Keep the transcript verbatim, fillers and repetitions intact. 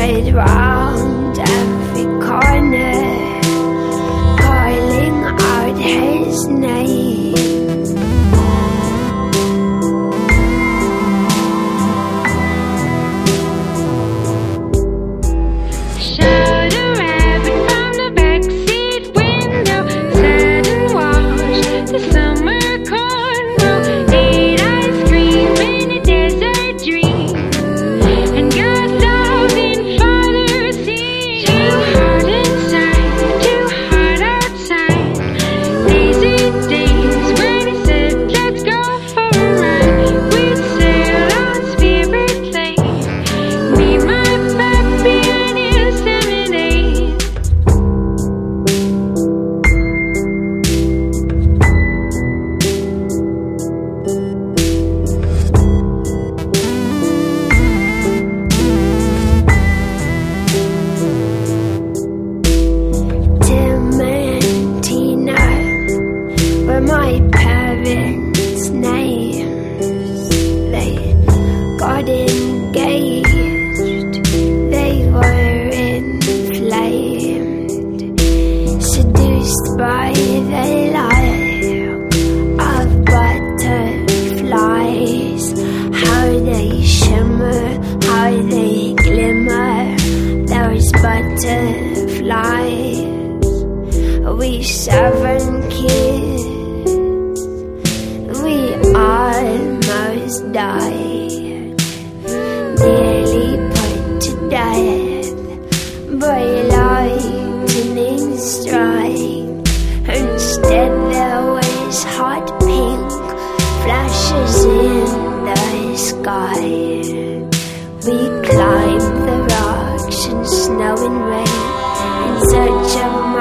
right round every corner, calling out his name. Shot a rabbit from the backseat window, sat and watched the summer cornrow, ate ice cream in a desert dream, and got lost in farther sea. Too hot inside, too hot outside. Lazy days when he said, "Let's go for a ride." We'd sail on Spirit Lake, me, my puppy, and Yosemite. Tim and Tina were my parents' names. They got engaged, they were inflamed, seduced by the light of butterflies. How they shimmer, how they glimmer, those butterflies. We seven kids, we almost died, nearly put to death by lightning strike. Instead there was hot pink flashes in the sky. We climbed the rocks in snow and rain in search of